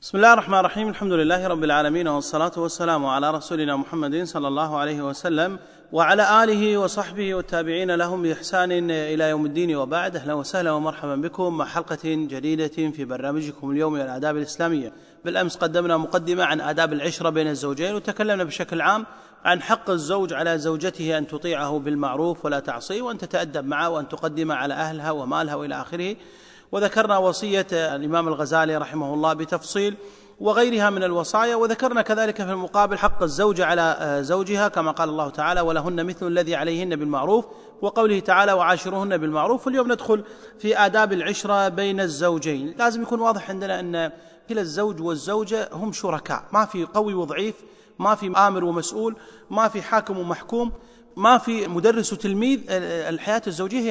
بسم الله الرحمن الرحيم. الحمد لله رب العالمين، والصلاة والسلام على رسولنا محمد صلى الله عليه وسلم وعلى آله وصحبه والتابعين لهم بإحسان إلى يوم الدين، وبعد. أهلا وسهلا ومرحبا بكم مع حلقة جديدة في برنامجكم اليوم الآداب الإسلامية. بالأمس قدمنا مقدمة عن آداب العشرة بين الزوجين، وتكلمنا بشكل عام عن حق الزوج على زوجته أن تطيعه بالمعروف ولا تعصيه، وأن تتأدب معه، وأن تقدم على أهلها ومالها وإلى آخره. وذكرنا وصية الإمام الغزالي رحمه الله بتفصيل وغيرها من الوصايا، وذكرنا كذلك في المقابل حق الزوجة على زوجها كما قال الله تعالى: ولهن مثل الذي عليهن بالمعروف، وقوله تعالى: وعاشروهن بالمعروف. واليوم ندخل في آداب العشرة بين الزوجين. لازم يكون واضح عندنا أن كلا الزوج والزوجة هم شركاء، ما في قوي وضعيف، ما في آمر ومسؤول، ما في حاكم ومحكوم، ما في مدرس وتلميذ. الحياة الزوجية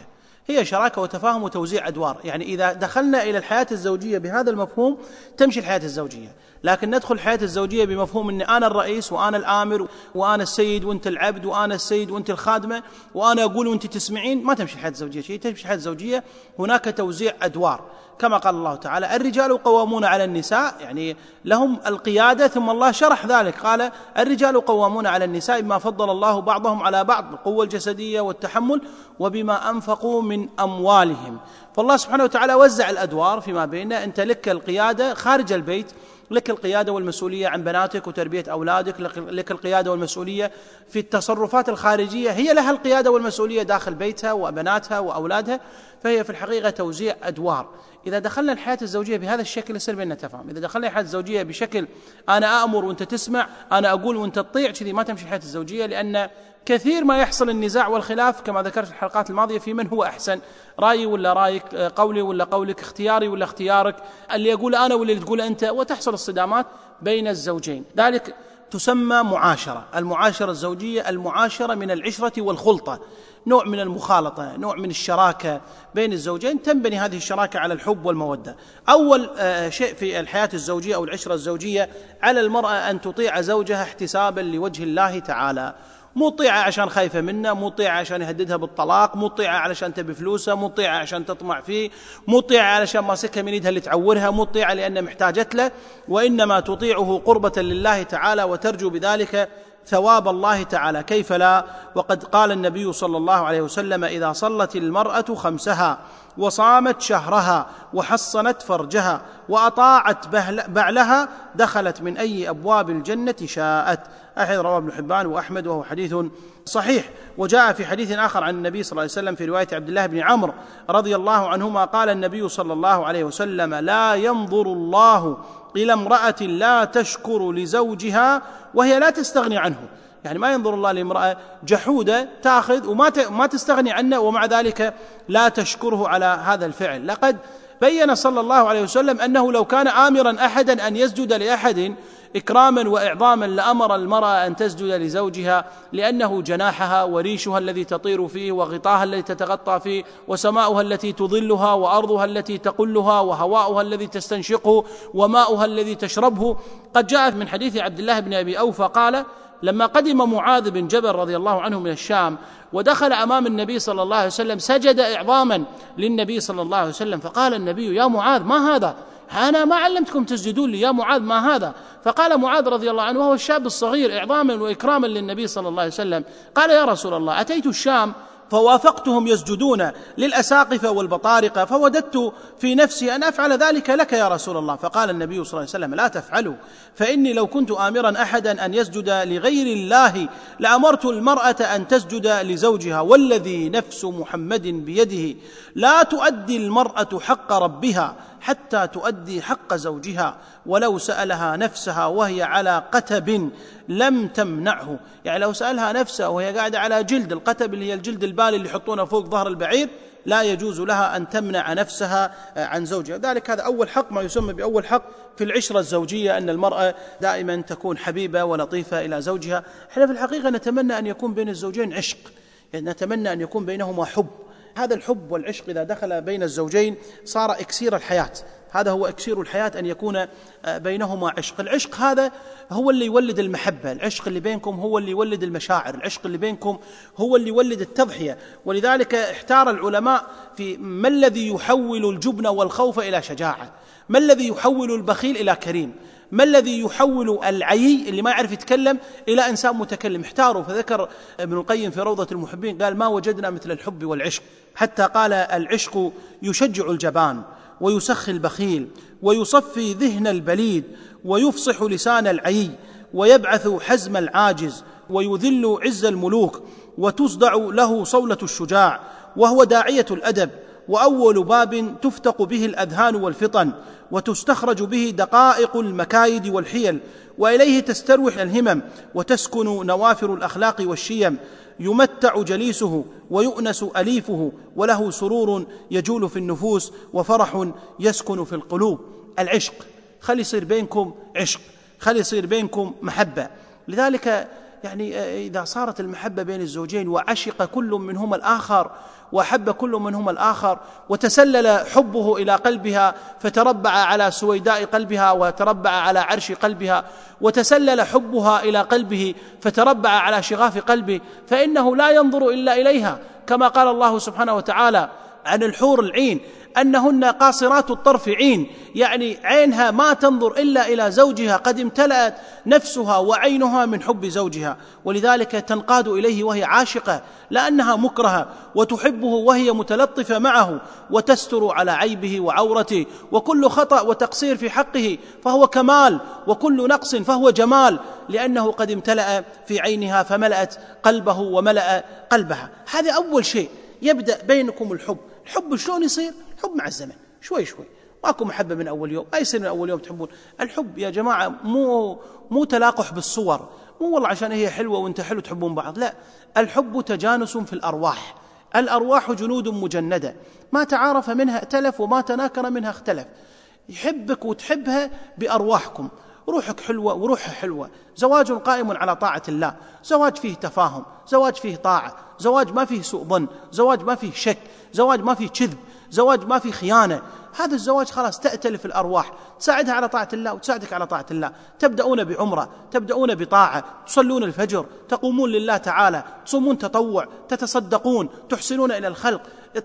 هي شراكة وتفاهم وتوزيع أدوار. يعني إذا دخلنا إلى الحياة الزوجية بهذا المفهوم تمشي الحياة الزوجية، لكن ندخل الحياة الزوجية بمفهوم أن أنا الرئيس وأنا الآمر وأنا السيد وأنت العبد وأنا السيد وأنت الخادمة وأنا أقول وأنت تسمعين، ما تمشي الحياة الزوجية شيء. تمشي الحياة الزوجية هناك توزيع أدوار، كما قال الله تعالى: الرجال قوامون على النساء، يعني لهم القيادة. ثم الله شرح ذلك قال: الرجال قوامون على النساء بما فضل الله بعضهم على بعض، القوة الجسدية والتحمل، وبما أنفقوا من أموالهم. فالله سبحانه وتعالى وزع الأدوار فيما بيننا. أنت لك القيادة خارج البيت، لك القيادة والمسؤولية عن بناتك وتربية أولادك، لك القيادة والمسؤولية في التصرفات الخارجية، هي لها القيادة والمسؤولية داخل بيتها وبناتها وأولادها. فهي في الحقيقة توزيع أدوار. إذا دخلنا الحياة الزوجية بهذا الشكل يصير بيننا تفاهم. إذا دخلنا الحياة الزوجية بشكل أنا أأمر وأنت تسمع، أنا أقول وأنت تطيع، كذي ما تمشي الحياة الزوجية. لأن كثير ما يحصل النزاع والخلاف كما ذكرت في الحلقات الماضية في من هو أحسن، رأيي ولا رأيك، قولي ولا قولك، اختياري ولا اختيارك، اللي يقول أنا ولا اللي تقول أنت، وتحصل الصدامات بين الزوجين. ذلك تسمى معاشرة. المعاشرة الزوجية المعاشرة من العشرة والخلطة، نوع من المخالطة، نوع من الشراكة بين الزوجين. تنبني هذه الشراكة على الحب والمودة. أول شيء في الحياة الزوجية أو العشرة الزوجية: على المرأة أن تطيع زوجها احتسابا لوجه الله تعالى. مو طيعة عشان خايفة منه، مو طيعة عشان يهددها بالطلاق، مو طيعة علشان تبي فلوسه، مو طيعة عشان تطمع فيه، مو طيعة علشان ماسكها من يدها اللي تعورها، مو طيعة لأن محتاجت له، وإنما تطيعه قربة لله تعالى وترجو بذلك ثواب الله تعالى. كيف لا؟ وقد قال النبي صلى الله عليه وسلم: إذا صلت المرأة خمسها وصامت شهرها وحصنت فرجها وأطاعت بعلها دخلت من أي أبواب الجنة شاءت. رواه ابن حبان وأحمد، وهو حديث صحيح. وجاء في حديث آخر عن النبي صلى الله عليه وسلم في رواية عبد الله بن عمرو رضي الله عنهما قال النبي صلى الله عليه وسلم: لا ينظر الله إلى امرأة لا تشكر لزوجها وهي لا تستغني عنه. يعني ما ينظر الله لامرأة جحودة تأخذ وما تستغني عنه، ومع ذلك لا تشكره على هذا الفعل. لقد بين صلى الله عليه وسلم أنه لو كان آمرا أحدا أن يسجد لأحد إكراما وإعظاما لأمر المرأة أن تسجد لزوجها، لأنه جناحها وريشها الذي تطير فيه، وغطاها الذي تتغطى فيه، وسماؤها التي تظلها، وأرضها التي تقلها، وهواؤها الذي تستنشقه، وماؤها الذي تشربه. قد جاء من حديث عبد الله بن أبي أوفى قال: لما قدم معاذ بن جبل رضي الله عنه من الشام ودخل أمام النبي صلى الله عليه وسلم سجد إعظاما للنبي صلى الله عليه وسلم، فقال النبي: يا معاذ ما هذا؟ أنا ما علمتكم تسجدون لي، يا معاذ ما هذا؟ فقال معاذ رضي الله عنه وهو الشاب الصغير إعظاما وإكراما للنبي صلى الله عليه وسلم، قال: يا رسول الله، أتيت الشام فوافقتهم يسجدون للأساقفة والبطارقة، فوددت في نفسي أن أفعل ذلك لك يا رسول الله. فقال النبي صلى الله عليه وسلم: لا تفعلوا، فإني لو كنت آمرا أحدا أن يسجد لغير الله لأمرت المرأة أن تسجد لزوجها، والذي نفس محمد بيده لا تؤدي المرأة حق ربها حتى تؤدي حق زوجها، ولو سألها نفسها وهي على قتب لم تمنعه. يعني لو سألها نفسها وهي قاعدة على جلد، القتب اللي هي الجلد البالي اللي يحطونه فوق ظهر البعير، لا يجوز لها أن تمنع نفسها عن زوجها. ذلك هذا أول حق، ما يسمى بأول حق في العشرة الزوجية، أن المرأة دائما تكون حبيبة ولطيفة إلى زوجها. احنا في الحقيقة نتمنى أن يكون بين الزوجين عشق، يعني نتمنى أن يكون بينهما حب، هذا الحب والعشق إذا دخل بين الزوجين صار إكسير الحياة. هذا هو إكسير الحياة، أن يكون بينهما عشق. العشق هذا هو اللي يولد المحبة، العشق اللي بينكم هو اللي يولد المشاعر، العشق اللي بينكم هو اللي يولد التضحية. ولذلك احتار العلماء في ما الذي يحول الجبن والخوف إلى شجاعة، ما الذي يحول البخيل إلى كريم، ما الذي يحول العيي اللي ما يعرف يتكلم إلى إنسان متكلم. احتاروا، فذكر ابن القيم في روضة المحبين قال: ما وجدنا مثل الحب والعشق، حتى قال: العشق يشجع الجبان ويسخي البخيل ويصفي ذهن البليد ويفصح لسان العيي ويبعث حزم العاجز ويذل عز الملوك وتصدع له صولة الشجاع، وهو داعية الأدب وأول باب تفتق به الأذهان والفطن وتستخرج به دقائق المكايد والحيل، وإليه تستروح الهمم وتسكن نوافر الأخلاق والشيم، يمتع جليسه ويؤنس أليفه، وله سرور يجول في النفوس وفرح يسكن في القلوب. العشق خلي يصير بينكم عشق، خلي يصير بينكم محبة. لذلك يعني إذا صارت المحبة بين الزوجين وعشق كل منهما الآخر وأحب كل منهما الآخر وتسلل حبه إلى قلبها فتربع على سويداء قلبها وتربع على عرش قلبها، وتسلل حبها إلى قلبه فتربع على شغاف قلبه، فإنه لا ينظر إلا إليها، كما قال الله سبحانه وتعالى عن الحور العين أنهن قاصرات الطرف عين، يعني عينها ما تنظر إلا إلى زوجها، قد امتلأت نفسها وعينها من حب زوجها، ولذلك تنقاد إليه وهي عاشقة لأنها مكرهة، وتحبه وهي متلطفة معه، وتستر على عيبه وعورته، وكل خطأ وتقصير في حقه فهو كمال، وكل نقص فهو جمال، لأنه قد امتلأ في عينها فملأت قلبه وملأ قلبها. هذا أول شيء يبدأ بينكم الحب. الحب شلون يصير؟ الحب مع الزمن، شوي شوي، ماكو محبة من أول يوم، ما يصير من أول يوم تحبون. الحب يا جماعة مو تلاقح بالصور، مو والله عشان هي حلوة وانت حلو تحبون بعض، لا، الحب تجانس في الأرواح، الأرواح جنود مجندة، ما تعارف منها ائتلف وما تناكر منها اختلف. يحبك وتحبها بأرواحكم، روحك حلوة وروحها حلوة. زواج قائم على طاعة الله، زواج فيه تفاهم، زواج فيه طاعة، زواج ما فيه سوء ظن، زواج ما فيه شك، زواج ما فيه كذب، زواج ما فيه خيانة. هذا الزواج خلاص تأتلف الأرواح، تساعدها على طاعة الله وتساعدك على طاعة الله. تبدأون بعمرة، تبدأون بطاعة، تصلون الفجر، تقومون لله تعالى، تصومون تطوع، تتصدقون، تحسنون إلى الخلق،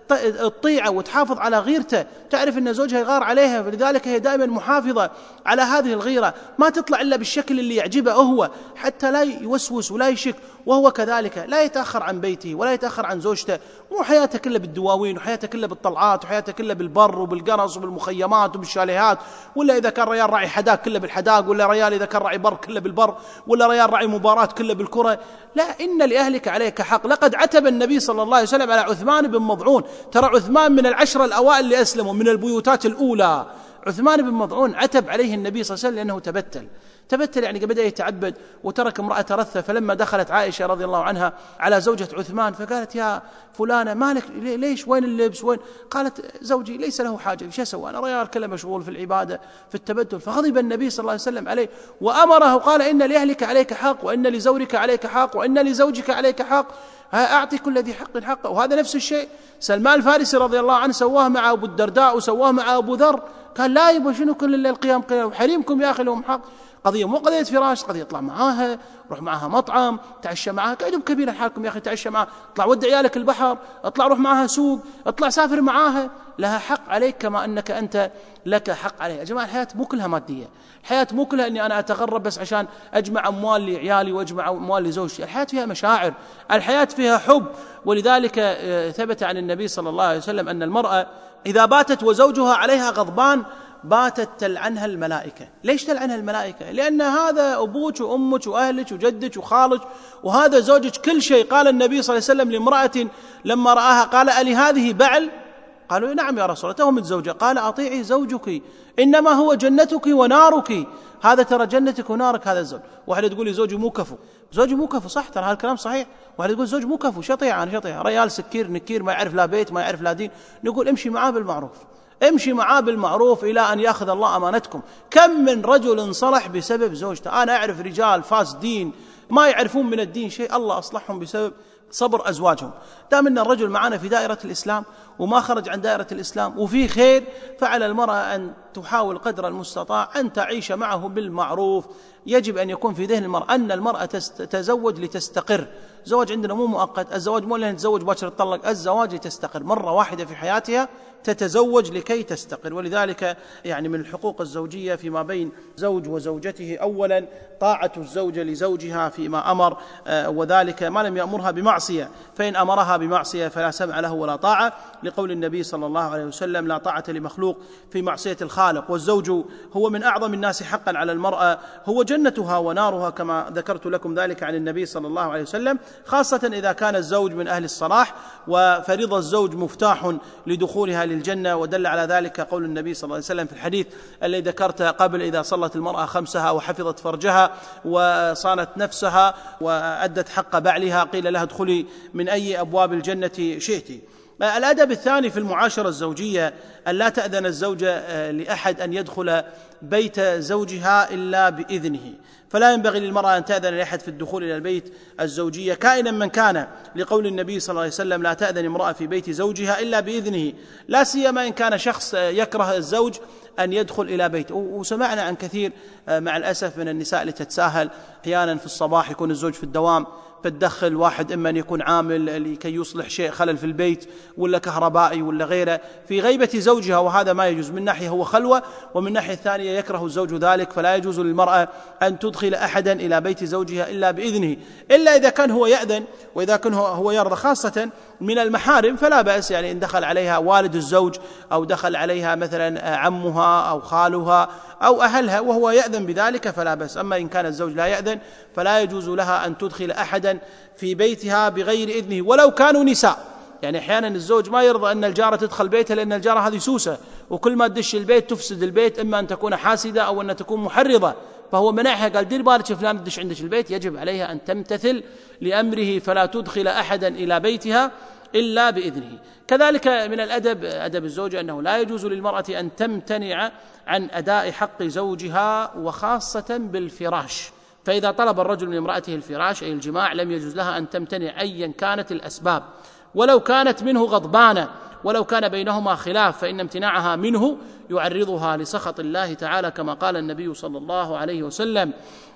الطيعة وتحافظ على غيرته، تعرف أن زوجها يغار عليها، فلذلك هي دائما محافظة على هذه الغيرة، ما تطلع إلا بالشكل اللي يعجبه هو، حتى لا يوسوس ولا يشك، وهو كذلك لا يتأخر عن بيته ولا يتأخر عن زوجته. مو حياته كلها بالدواوين وحياته كلها بالطلعات وحياته كلها بالبر وبالقرص وبالمخيمات وبالشاليهات، ولا إذا كان ريال راعي حداق كله بالحداق، ولا ريال إذا كان راعي بر كله بالبر، ولا ريال راعي مباراة كله بالكرة. لا، إن لأهلك عليك حق. لقد عتب النبي صلى الله عليه وسلم على عثمان بن مضعون، ترى عثمان من العشرة الأوائل اللي أسلموا من البيوتات الأولى. عثمان بن مضعون عتب عليه النبي صلى الله عليه وسلم لأنه تبتل، يعني بدأ يتعبد وترك امرأة ترثة. فلما دخلت عائشة رضي الله عنها على زوجة عثمان فقالت: يا فلانة مالك، ليش، وين اللبس، وين؟ قالت: زوجي ليس له حاجة، شو أسوي أنا، ريال كله مشغول في العبادة في التبتل. فغضب النبي صلى الله عليه وسلم عليه وأمره، قال: إن لأهلك عليك حق، وإن لزوجك عليك حق، وإن لزوجك عليك حق، أعطي كل ذي حق حقه. وهذا نفس الشيء سلمان الفارسي رضي الله عنه سواه مع أبو الدرداء وسواه مع أبو ذر، قال: لا يبغى شنو كل الليل قيام قيام، حريمكم يا أخي لهم حق. قضية مو قضية فراش، قضية يطلع معاها، روح معاها مطعم، تعشى معاها، قعدوا بكبيرة حالكم يا أخي، تعشى معاها، اطلع ود عيالك البحر، اطلع روح معاها سوق، اطلع سافر معاها، لها حق عليك كما أنك أنت لك حق عليها. يا جماعة الحياة مو كلها مادية، الحياة مو كلها أني أنا أتغرب بس عشان أجمع أموال لعيالي وأجمع أموال لزوجتي. الحياة فيها مشاعر، الحياة فيها حب. ولذلك ثبت عن النبي صلى الله عليه وسلم أن المرأة إذا باتت وزوجها عليها غضبان باتت تلعنها الملائكة. ليش تلعنها الملائكة؟ لأن هذا أبوك وأمك وأهلك وجدك وخالك، وهذا زوجك كل شيء. قال النبي صلى الله عليه وسلم لامرأة لما رآها قال: ألي هذه بعل؟ قالوا: نعم يا رسول الله، تو متزوجة. قال: أطيعي زوجك، إنما هو جنتك ونارك، هذا ترى جنتك ونارك هذا الزوج. واحدة تقول لي زوجي مو كفو، زوجي مو كفو، صح، ترى هالكلام صحيح. واحدة تقول زوجي مو كفو، شطيع، أنا شطيع، ريال سكير نكير، ما يعرف لا بيت ما يعرف لا دين. نقول امشي معاه بالمعروف، امشي معاه بالمعروف إلى أن يأخذ الله أمانتكم. كم من رجل انصلح بسبب زوجته. أنا أعرف رجال فاسدين ما يعرفون من الدين شيء، الله أصلحهم بسبب صبر أزواجهم. دام أن الرجل معنا في دائرة الإسلام وما خرج عن دائرة الإسلام وفي خير، فعلى المرأة أن تحاول قدر المستطاع أن تعيش معه بالمعروف. يجب أن يكون في ذهن المرأة أن المرأة تتزوج لتستقر. الزواج عندنا مو مؤقت، الزواج مو لأن تتزوج باكر تطلق، الزواج لتستقر مرة واحدة في حياتها، تتزوج لكي تستقر. ولذلك يعني من الحقوق الزوجية فيما بين زوج وزوجته أولا طاعة الزوجة لزوجها فيما أمر، وذلك ما لم يأمرها بمعصية، فإن أمرها بمعصية فلا سمع له ولا طاعة، لقول النبي صلى الله عليه وسلم: لا طاعة لمخلوق في معصية الخالق. والزوج هو من أعظم الناس حقا على المرأة، هو جنتها ونارها كما ذكرت لكم ذلك عن النبي صلى الله عليه وسلم، خاصة إذا كان الزوج من أهل الصلاح، وفريضة الزوج مفتاح لدخولها للجنة. ودل على ذلك قول النبي صلى الله عليه وسلم في الحديث الذي ذكرته قبل: إذا صلت المرأة خمسها وحفظت فرجها وصانت نفسها وأدت حق بعلها قيل لها ادخلي من أي أبواب الجنة شئت. الأدب الثاني في المعاشرة الزوجية أن لا تأذن الزوجة لأحد أن يدخل بيت زوجها إلا بإذنه، فلا ينبغي للمرأة أن تأذن لأحد في الدخول إلى البيت الزوجية كائنا من كان، لقول النبي صلى الله عليه وسلم: لا تأذن امرأة في بيت زوجها إلا بإذنه، لا سيما إن كان شخص يكره الزوج أن يدخل إلى بيته. وسمعنا عن كثير مع الأسف من النساء اللي تتساهل، أحيانا في الصباح يكون الزوج في الدوام فتدخل واحد إما أن يكون عامل لكي يصلح شيء خلل في البيت ولا كهربائي ولا غيره في غيبة زوجها، وهذا ما يجوز. من ناحية هو خلوة، ومن ناحية الثانية يكره الزوج ذلك، فلا يجوز للمرأة أن تدخل أحدا إلى بيت زوجها إلا بإذنه، إلا إذا كان هو يأذن وإذا كان هو يرضى، خاصة من المحارم فلا بأس، يعني إن دخل عليها والد الزوج أو دخل عليها مثلا عمها أو خالها أو أهلها وهو يأذن بذلك فلا بأس. أما إن كان الزوج لا يأذن فلا يجوز لها أن تدخل أحدا في بيتها بغير إذنه ولو كانوا نساء. يعني أحيانا الزوج ما يرضى أن الجارة تدخل بيته، لأن الجارة هذه سوسة وكل ما تدش البيت تفسد البيت، إما أن تكون حاسدة أو أن تكون محرضة، فهو منعها، قال دير بالك فلان تدش عندك البيت، يجب عليها أن تمتثل لأمره فلا تدخل أحدا إلى بيتها إلا بإذنه. كذلك من الأدب أدب الزوجة أنه لا يجوز للمرأة أن تمتنع عن أداء حق زوجها، وخاصة بالفراش. فإذا طلب الرجل من امرأته الفراش أي الجماع لم يجوز لها أن تمتنع أيا كانت الأسباب، ولو كانت منه غضبانة، ولو كان بينهما خلاف، فإن امتناعها منه يعرضها لسخط الله تعالى، كما قال النبي صلى الله عليه وسلم: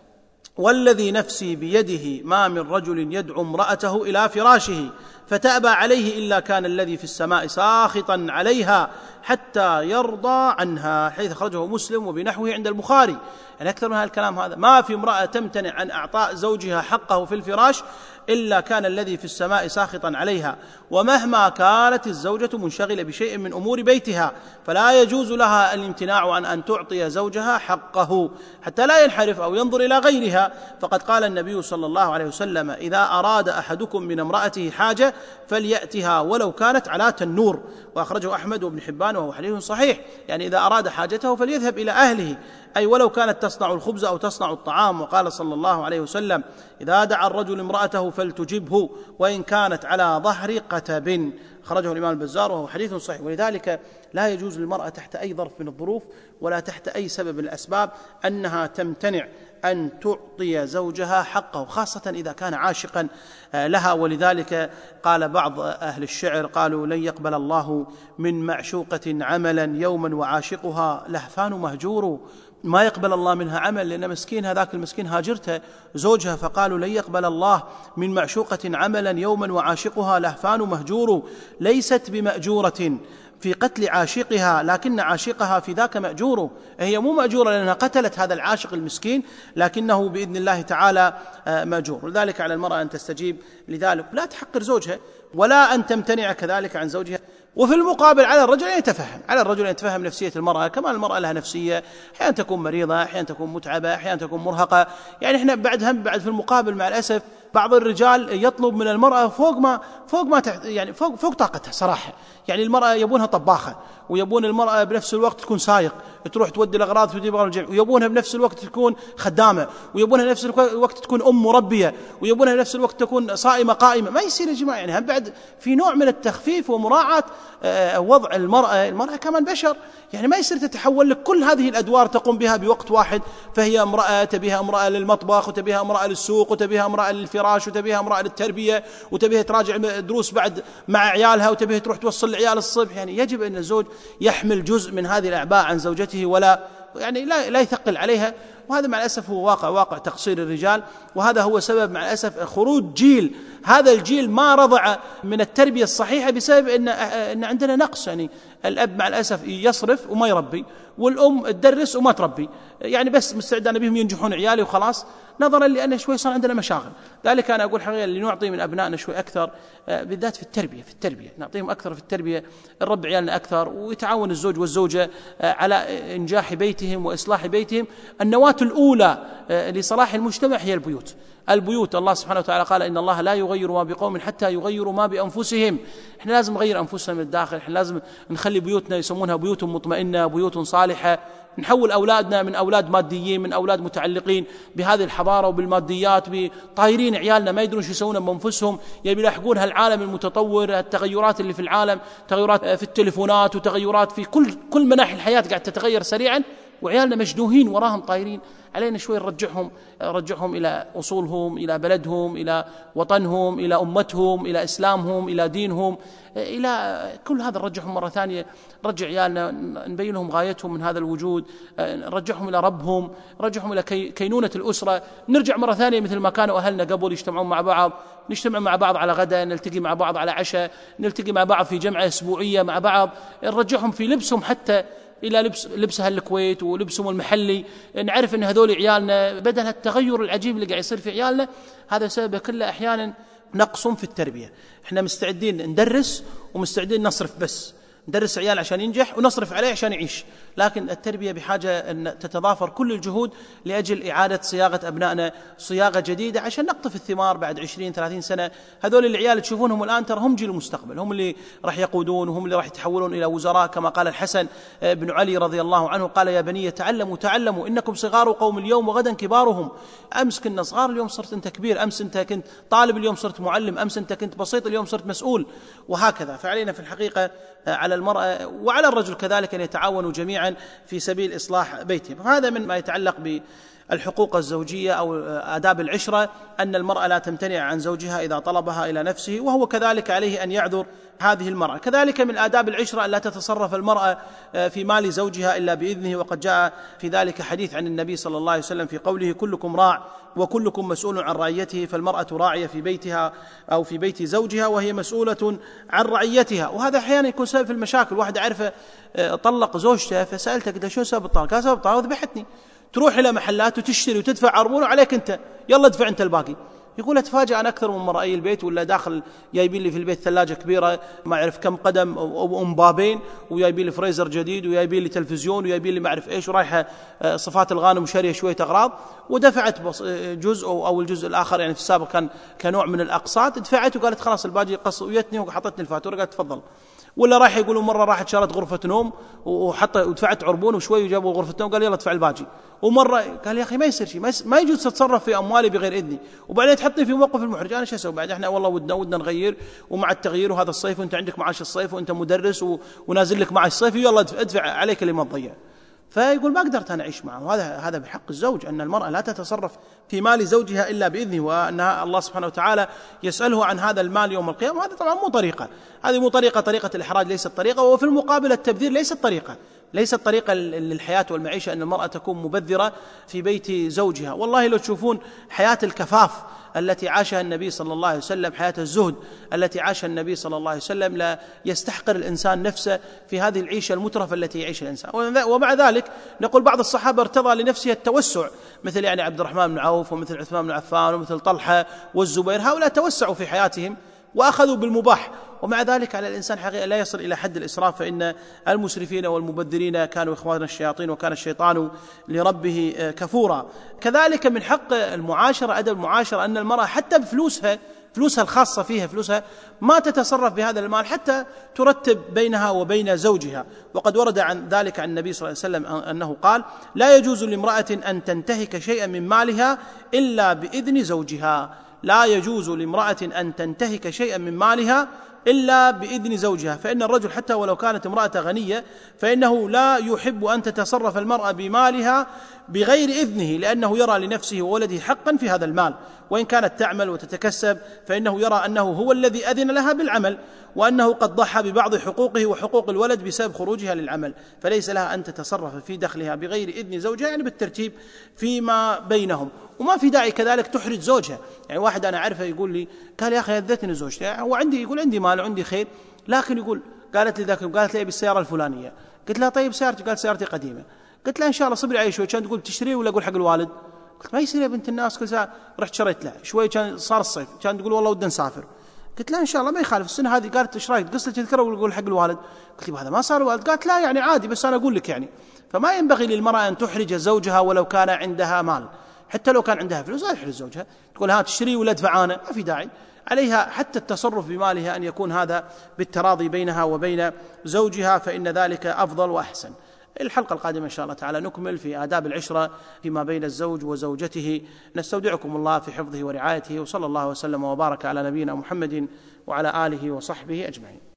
والذي نفسي بيده ما من رجل يدعو امرأته إلى فراشه فتأبى عليه إلا كان الذي في السماء ساخطا عليها حتى يرضى عنها، حيث أخرجه مسلم وبنحوه عند البخاري. يعني أكثر من هذا الكلام هذا، ما في امرأة تمتنع عن أعطاء زوجها حقه في الفراش إلا كان الذي في السماء ساخطا عليها، ومهما كانت الزوجة منشغلة بشيء من أمور بيتها فلا يجوز لها الامتناع عن أن تعطي زوجها حقه حتى لا ينحرف أو ينظر إلى غيرها. فقد قال النبي صلى الله عليه وسلم: إذا أراد أحدكم من امرأته حاجة فليأتها ولو كانت على تنور، وأخرجه أحمد وابن حبان وهو حديث صحيح. يعني إذا أراد حاجته فليذهب إلى أهله، أي ولو كانت تصنع الخبز أو تصنع الطعام. وقال صلى الله عليه وسلم: إذا دعا الرجل امرأته فلتجبه وإن كانت على ظهر قتب، خرجه الإمام البزار وهو حديث صحيح. ولذلك لا يجوز للمرأة تحت أي ظرف من الظروف ولا تحت أي سبب من الأسباب أنها تمتنع أن تعطي زوجها حقه، خاصة إذا كان عاشقا لها. ولذلك قال بعض أهل الشعر قالوا: لن يقبل الله من معشوقة عملا يوما وعاشقها لهفان مهجور. ما يقبل الله منها عمل، لأن مسكين هذاك المسكين هاجرته زوجها، فقالوا: لن يقبل الله من معشوقة عملا يوما وعاشقها لهفان مهجور. ليست بمأجورة في قتل عاشقها، لكن عاشقها في ذاك مأجور. هي مو مأجورة لأنها قتلت هذا العاشق المسكين، لكنه بإذن الله تعالى مأجور. ولذلك على المرأة أن تستجيب لذلك، لا تحقر زوجها ولا أن تمتنع كذلك عن زوجها. وفي المقابل على الرجل أن يتفهم، على الرجل أن يتفهم نفسية المرأة، كما المرأة لها نفسية، أحيانا تكون مريضة، أحيانا تكون متعبة، أحيانا تكون مرهقة. يعني إحنا بعد في المقابل مع الأسف بعض الرجال يطلب من المرأة فوق طاقتها صراحة. يعني المرأة يبونها طباخة، ويبون المرأة بنفس الوقت تكون سائق تروح تودي الأغراض في بغرض الجمع، ويبونها بنفس الوقت تكون خدامة، ويبونها بنفس الوقت تكون أم مربية، ويبونها بنفس الوقت تكون صائمة قائمة. ما يصير يا جماعة. يعني هم بعد في نوع من التخفيف ومراعاة وضع المرأة كمان بشر. يعني ما يصير تتحول لك كل هذه الأدوار تقوم بها بوقت واحد، فهي امرأة تبيها امرأة للمطبخ، وتبيها امرأة للسوق، وتبيها امرأة للفراش، للفراش، وتبيها امرأة للتربية، وتبيها تراجع دروس بعد مع عيالها، وتبيها تروح توصل العيال الصبح. يعني يجب أن الزوج يحمل جزء من هذه الأعباء عن زوجته، ولا يعني لا يثقل عليها. وهذا مع الأسف هو واقع تقصير الرجال، وهذا هو سبب مع الأسف خروج جيل، هذا الجيل ما رضع من التربية الصحيحة بسبب إن عندنا نقص. يعني الأب مع الأسف يصرف وما يربي، والأم تدرس وما تربي، يعني بس مستعد أنا بهم ينجحون عيالي وخلاص، نظرا لأن شوي صار عندنا مشاغل. ذلك أنا أقول حقيقة اللي نعطي من أبنائنا شوي أكثر، بالذات في التربية نعطيهم أكثر في التربية، نربي عيالنا أكثر، ويتعاون الزوج والزوجة على إنجاح بيتهم وإصلاح بيتهم. النواة الأولى لصلاح المجتمع هي البيوت. الله سبحانه وتعالى قال إن الله لا يغير ما بقوم حتى يغيروا ما بأنفسهم. إحنا لازم نغير أنفسنا من الداخل، إحنا لازم نخلي بيوتنا يسمونها بيوت مطمئنة، بيوت صالحة، نحول أولادنا من أولاد ماديين، من أولاد متعلقين بهذه الحضارة وبالماديات، طايرين عيالنا ما يدرون شو يسوون بأنفسهم، يبي يلاحقون هالعالم المتطور، التغيرات اللي في العالم، تغيرات في التليفونات وتغيرات في كل مناحي الحياة قاعد تتغير سريعا، وعيالنا مجدوهين وراهم طايرين. علينا شوي نرجعهم إلى أصولهم، إلى بلدهم، إلى وطنهم، إلى أمتهم، إلى إسلامهم، إلى دينهم، إلى كل هذا نرجعهم مرة ثانية. نرجع عيالنا، نبين لهم غايتهم من هذا الوجود، نرجعهم إلى ربهم، نرجعهم إلى كينونة الأسرة، نرجع مرة ثانية مثل ما كانوا أهلنا قبل يجتمعون مع بعض، نجتمع مع بعض على غداء، نلتقي مع بعض على عشاء، نلتقي مع بعض في جمعة أسبوعية مع بعض، نرجعهم في لبسهم حتى إلى لبس أهل الكويت ولبسهم المحلي. نعرف أن هذول عيالنا بدل التغير العجيب اللي قاعد يصير في عيالنا هذا سبب كله أحيانا نقص في التربية. إحنا مستعدين ندرس ومستعدين نصرف، بس ندرس عيال عشان ينجح ونصرف عليه عشان يعيش، لكن التربية بحاجة أن تتضافر كل الجهود لأجل إعادة صياغة أبنائنا صياغة جديدة عشان نقطف الثمار بعد 20-30 سنة. هذول العيال تشوفونهم الآن ترى هم جيل المستقبل، هم اللي راح يقودون وهم اللي راح يتحولون إلى وزراء، كما قال الحسن بن علي رضي الله عنه قال يا بني تعلموا إنكم صغار قوم اليوم وغدا كبارهم. أمس كنا صغار، اليوم صرت أنت كبير، أمس أنت كنت طالب، اليوم صرت معلم، أمس أنت كنت بسيط، اليوم صرت مسؤول، وهكذا. فعلينا في الحقيقة على المرأة وعلى الرجل كذلك أن يتعاونوا جميعا في سبيل إصلاح بيتهم. فهذا من ما يتعلق بالحقوق الزوجية أو آداب العشرة، أن المرأة لا تمتنع عن زوجها إذا طلبها إلى نفسه، وهو كذلك عليه أن يعذر هذه المرأة. كذلك من آداب العشرة أن لا تتصرف المرأة في مال زوجها إلا بإذنه، وقد جاء في ذلك حديث عن النبي صلى الله عليه وسلم في قوله كلكم راع وكلكم مسؤول عن رعيته، فالمرأة راعية في بيتها أو في بيت زوجها وهي مسؤولة عن رعيتها. وهذا أحيانا يكون سبب في المشاكل. واحد عارفه طلق زوجته، فسألته قلت شو سبب الطلاق؟ قال سبب الطلاق وذبحتني. تروح إلى محلات وتشتري وتدفع عربون عليك أنت، يلا ادفع أنت الباقي. يقول أتفاجأ أنا أكثر من مرة أي البيت ولا داخل جايبين لي في البيت ثلاجة كبيرة ما أعرف كم قدم أو بابين، وجايبين لي فريزر جديد، وجايبين لي تلفزيون، وجايبين لي ما أعرف إيش، ورايحة صفات الغانم وشارية شوية أغراض، ودفعت جزء أو الجزء الآخر يعني في السابق كان كنوع من الأقساط، دفعت وقالت خلاص الباقي قص، ويتني وحطتني الفاتورة قالت تفضل. ولا راح يقولوا مرة راحت شارت غرفة نوم ودفعت عربون وشوي وجابوا غرفة نوم قال يلا ادفع الباقي. ومرة قال يا أخي ما يصير شيء، ما يجوز تتصرف في أموالي بغير إذني، وبعدين تحطني في موقف المحرج. أنا شو أسوي بعد؟ إحنا والله ودنا نغير، ومع التغيير وهذا الصيف وأنت عندك معاش الصيف وأنت مدرس ونازل لك معاش الصيف، يلا ادفع عليك اللي ما تضيع. فيقول ما قدرت أنا أعيش معه. هذا بحق الزوج أن المرأة لا تتصرف في مال زوجها إلا بإذنه، وأن الله سبحانه وتعالى يسأله عن هذا المال يوم القيامة. وهذا طبعا مو طريقة، هذه مو طريقة الإحراج ليست طريقة، وفي المقابل التبذير ليست طريقة للحياة والمعيشة أن المرأة تكون مبذرة في بيت زوجها. والله لو تشوفون حياة الكفاف التي عاشها النبي صلى الله عليه وسلم، حياة الزهد التي عاشها النبي صلى الله عليه وسلم، لا يستحقر الإنسان نفسه في هذه العيشة المترفة التي يعيش الإنسان. ومع ذلك نقول بعض الصحابة ارتضى لنفسه التوسع، مثل يعني عبد الرحمن بن عوف ومثل عثمان بن عفان ومثل طلحة والزبير، هؤلاء توسعوا في حياتهم وأخذوا بالمباح. ومع ذلك على الإنسان حقيقة لا يصل إلى حد الإسراف، فإن المسرفين والمبذرين كانوا إخوان الشياطين وكان الشيطان لربه كفورا. كذلك من حق المعاشرة، أدب المعاشرة، أن المرأة حتى بفلوسها الخاصة فيها، فلوسها ما تتصرف بهذا المال حتى ترتب بينها وبين زوجها. وقد ورد عن ذلك عن النبي صلى الله عليه وسلم أنه قال لا يجوز لامرأة أن تنتهك شيئا من مالها إلا بإذن زوجها. لا يجوز لامرأة أن تنتهك شيئا من مالها إلا بإذن زوجها، فإن الرجل حتى ولو كانت امرأة غنية فإنه لا يحب أن تتصرف المرأة بمالها بغير إذنه، لأنه يرى لنفسه وولده حقا في هذا المال، وإن كانت تعمل وتتكسب فإنه يرى أنه هو الذي أذن لها بالعمل، وأنه قد ضحى ببعض حقوقه وحقوق الولد بسبب خروجها للعمل، فليس لها أن تتصرف في دخلها بغير إذن زوجها، يعني بالترتيب فيما بينهم. وما في داعي كذلك تحرج زوجها. يعني واحد أنا أعرفه يقول لي قال يا أخي أذتني زوجتي، يعني هو يقول عندي مال وعندي خير، لكن يقول قالت لي ذاك قالت لي بالسيارة الفلانية، قلت لها طيب سيارتي، قالت سيارتي قديمة، قلت لها إن شاء الله صبري علي شوي، كان تقول تشتري ولا أقول حق الوالد، قلت ما يصير يا بنت الناس كل ساعة. رحت شريت لها شوي، كان صار الصيف، كان تقول والله ودنا نسافر، قلت لها إن شاء الله ما يخالف السنة هذه، قالت إيش رأيك قصة تذكره ولا أقول حق الوالد، قلت لي هذا ما صار الوالد، قالت لا يعني عادي بس أنا أقول لك يعني. فما ينبغي للمرأة أن تحرج زوجها ولو كان عندها مال، حتى لو كان عندها فلوس لا تحرج زوجها، تقول ها تشتري ولا ادفع أنا، ما في داعي. عليها حتى التصرف بمالها أن يكون هذا بالتراضي بينها وبين زوجها، فإن ذلك أفضل وأحسن. الحلقة القادمة إن شاء الله تعالى نكمل في آداب العشرة فيما بين الزوج وزوجته. نستودعكم الله في حفظه ورعايته، وصلى الله وسلم وبارك على نبينا محمد وعلى آله وصحبه أجمعين.